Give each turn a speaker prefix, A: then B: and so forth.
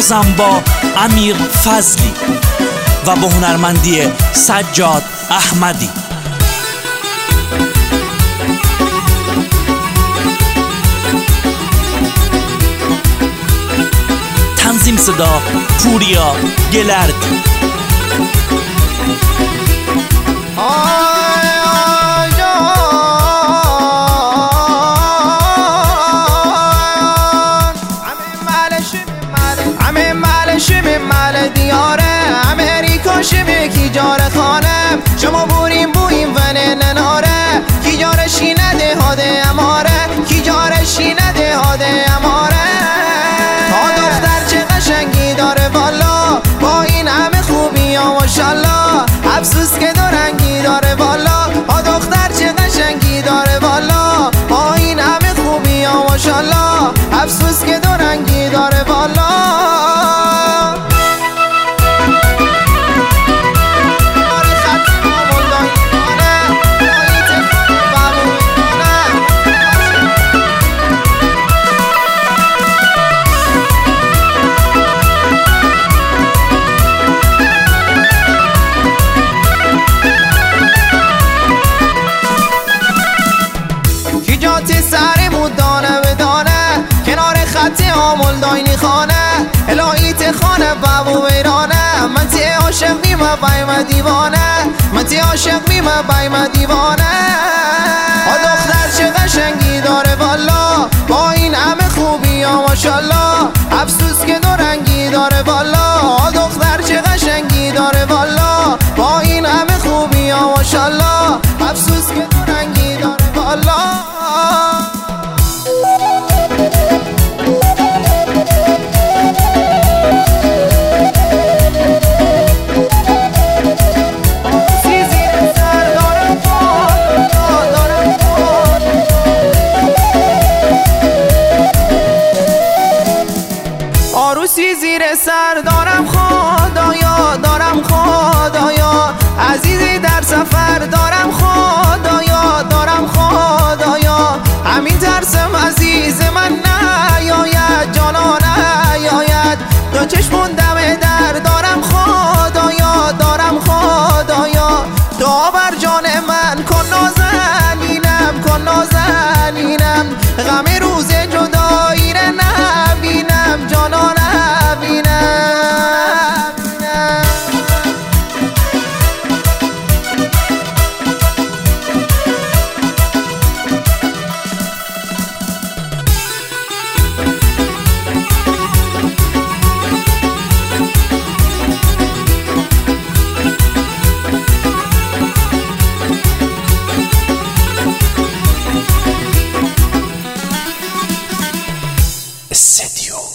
A: بازم با امیر فضلی و با هنرمندی سجاد احمدی. تنظیم صدا پوریا گلردی.
B: شمه کی جار خانم شما بوریم بویم ونن ناره کی جارشی نده هاده اماره کی جارشی نده هاده اماره تا دختر چه قشنگی داره والا با این همه خوبی ها ماشالله افسوس که دو رنگی داره والا تا دختر چه قشنگی داره والا با این همه خوبی ها ماشالله افسوس که دو رنگی داره والا. آمول داینی خانه الهیت خانه بابو ویرانه من تی عاشق بیمه بایم دیوانه من تی عاشق بیمه بایم دیوانه آ دختر چه قشنگی داره والا با این همه خوبی ها ماشالله افسوس که دو رنگی داره والا آ دختر چه قشنگی داره والا با این همه خوبی ها ماشالله افسوس که دو رنگی داره والا. عروسی زیر سر دارم خدایا دارم خدایا عزیزی در سفر دارم خدایا دارم خدایا همین ترسم عزیز من نیاید جانا نیاید دو چشمون دم در دارم خدایا دارم خدایا دعا بر جان من کن نازنینم کن نازنینم غم روز جدایی را نبینم جانا
A: استدیو